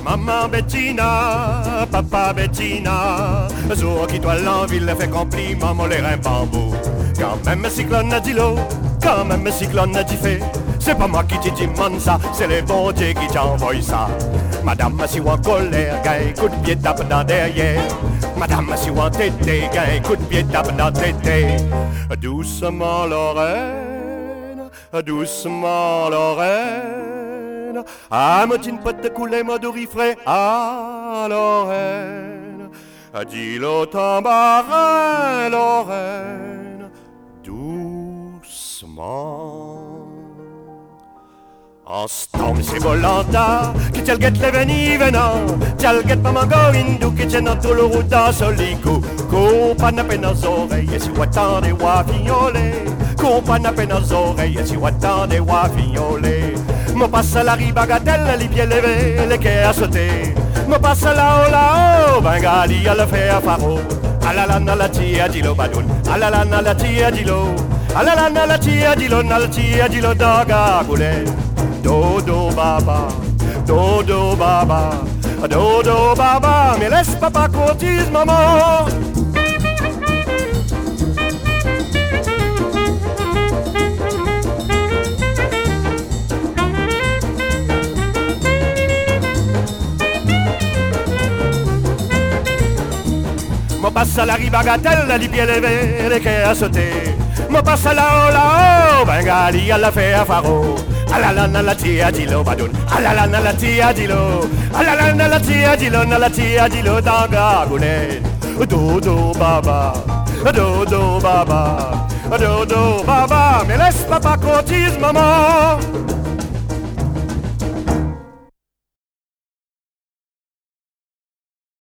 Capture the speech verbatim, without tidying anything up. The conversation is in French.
Maman Bettina, papa Bettina, jour qui doit l'envie fait compliment, mon les reins bambou. Quand même cyclone a dit l'eau, quand même cyclone a dit fait. C'est pas moi qui te demande ça, c'est les bons dieux qui t'envoient ça. Madame, si ou en colère, gagne coup de pied tape dans derrière. Madame, si ou en tété, gagne coup de pied tape dans tété. Doucement Lorraine, doucement Lorraine. Ah, motine pote de couler, mode frais à Lorraine. Dis-le tambarin, Lorraine, doucement. En storm c'est volanta, qui t'el guette les veni venant, t'el guette pas mango indou, qui t'en dans tout le route dans solico. Compa n'a peine aux oreilles, et si ou attendez wa fignolé. Compa n'a peine aux oreilles, et si ou attendez wa fignolé. Mo passe la ribagatelle, les pieds levés, les quais à sauter. Mo passe là-haut, là-haut, Bengali à le faire faro. Alalana la tia di lo badoun, alalana la tia di lo, alalana la tia di lo, la tia di lo daga goulé. Dodo baba, dodo baba, dodo baba, mais laisse papa courtise maman. Mo passe à la ribagatelle, les pieds levés, les quais à sauter. Mo passe là-haut, là-haut, Bengali à la fait à faro. Alalana la tia di lo badoun, alalana la tia di lo, alalana la tia di lo, la tia di lo danga goulé. Dodo baba, dodo baba, dodo baba, mais laisse papa courtise maman.